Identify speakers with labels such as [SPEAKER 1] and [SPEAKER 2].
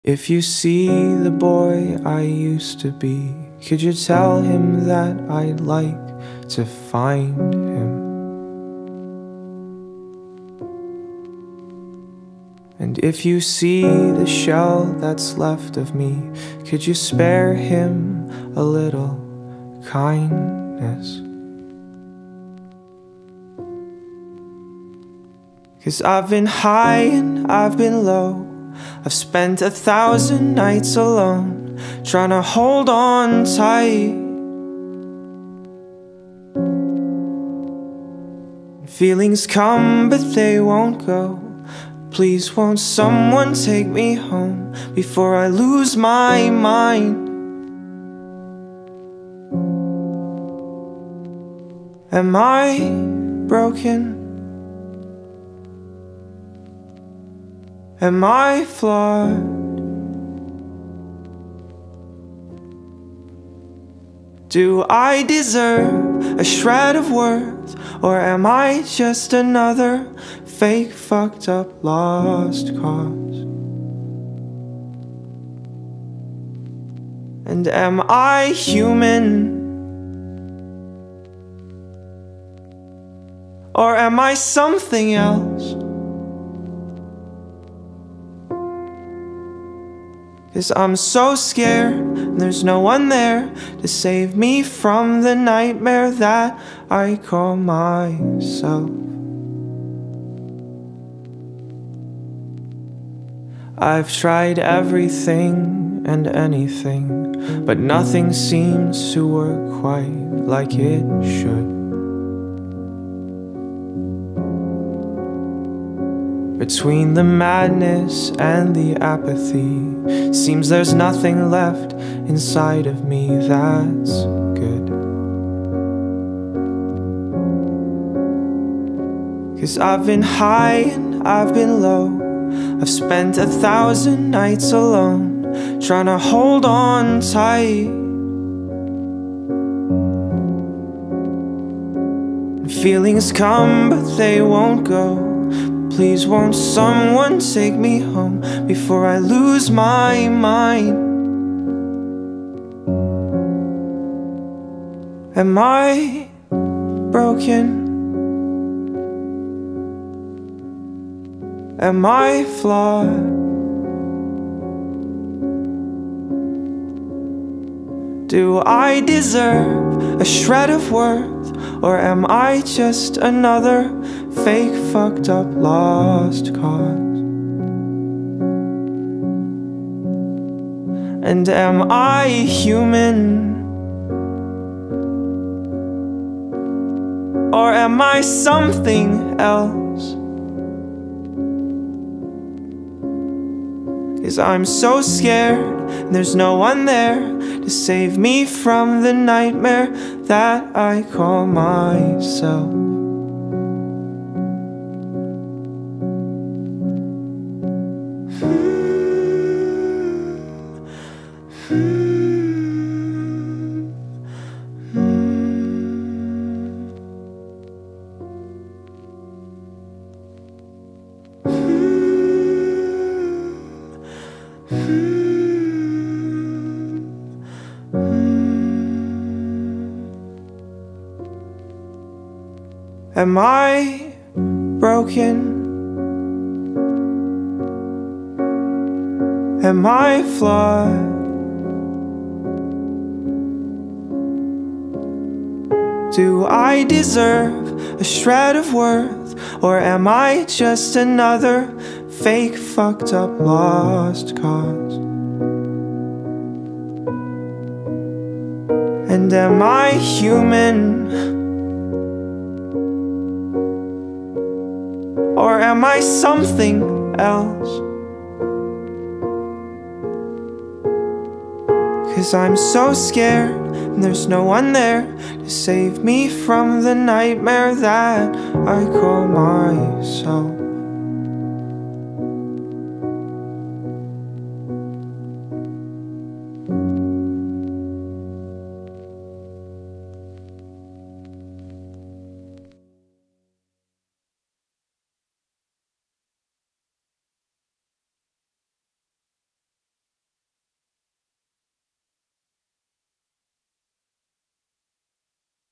[SPEAKER 1] If you see the boy I used to be, could you tell him that I'd like to find him? And if you see the shell that's left of me, could you spare him a little kindness? 'Cause I've been high and I've been low, I've spent 1,000 nights alone, trying to hold on tight. Feelings come but they won't go. Please won't someone take me home before I lose my mind? Am I broken? Am I flawed? Do I deserve a shred of worth, or am I just another fake, fucked up, lost cause? And am I human? Or am I something else? 'Cause I'm so scared, and there's no one there to save me from the nightmare that I call myself. I've tried everything and anything, but nothing seems to work quite like it should. Between the madness and the apathy, seems there's nothing left inside of me that's good. 'Cause I've been high and I've been low, I've spent 1,000 nights alone, trying to hold on tight. Feelings come but they won't go. Please won't someone take me home before I lose my mind? Am I broken? Am I flawed? Do I deserve a shred of worth, or am I just another fake, fucked up, lost cause? And am I human? Or am I something else? 'Cause I'm so scared, and there's no one there to save me from the nightmare that I call myself. Am I broken? Am I flawed? Do I deserve a shred of worth, or am I just another fake, fucked up, lost cause? And am I human? Or am I something else? 'Cause I'm so scared, and there's no one there to save me from the nightmare that I call myself.